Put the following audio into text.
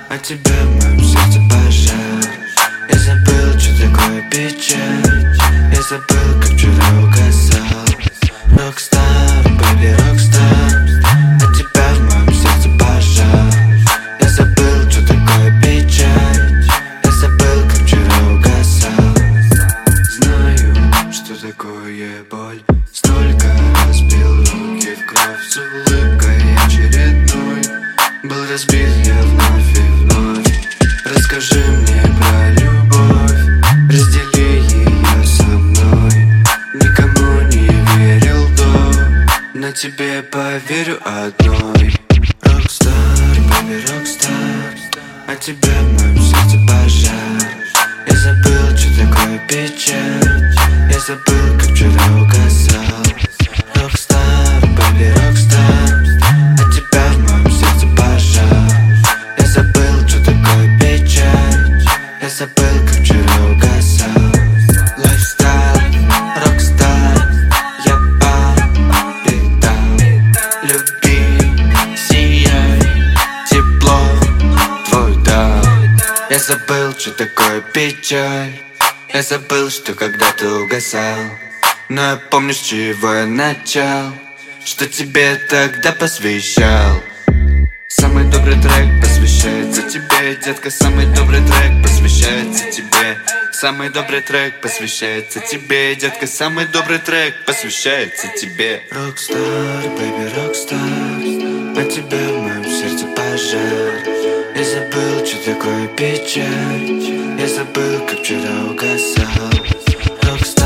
А тебя в моем сердце пожар. Я забыл, что такое печаль. Я забыл, как вчера угасал. Рокстар, бэби, рокстар. А тебя в моем сердце пожар. Я забыл, что такое печаль. Я забыл, как вчера угасал. Знаю, что такое боль. Столько разбил руки в кровь. С улыбкой очередной был разбит я вновь и вновь. Расскажи мне про любовь. Раздели ее со мной. Никому не верил до, но тебе поверю одной. Рокстар, бэби, рокстар. А тебя в моем сердце пожар. Я забыл, что такое печаль. Я забыл, как вчера угасал. Рокстар, бэби, рокстар. А тебя в моем сердце пожар. Я забыл, что такое печаль. Я забыл, как вчера угасал. Лайфстайл, рокстар. Я попитал. Люби, сияй. Тепло твой дал. Я забыл, что такое печаль. Я забыл, что когда-то угасал. Но я помню, с чего я начал. Что тебе тогда посвящал. Самый добрый трек посвящается тебе, детка. Самый добрый трек посвящается тебе. Самый добрый трек посвящается тебе, детка. Самый добрый трек посвящается тебе. Рокстар, бэби, рокстар. А тебя в моем сердце пожар. Я забыл, что такое печаль. Я забыл, как вчера угасал. Рокстар.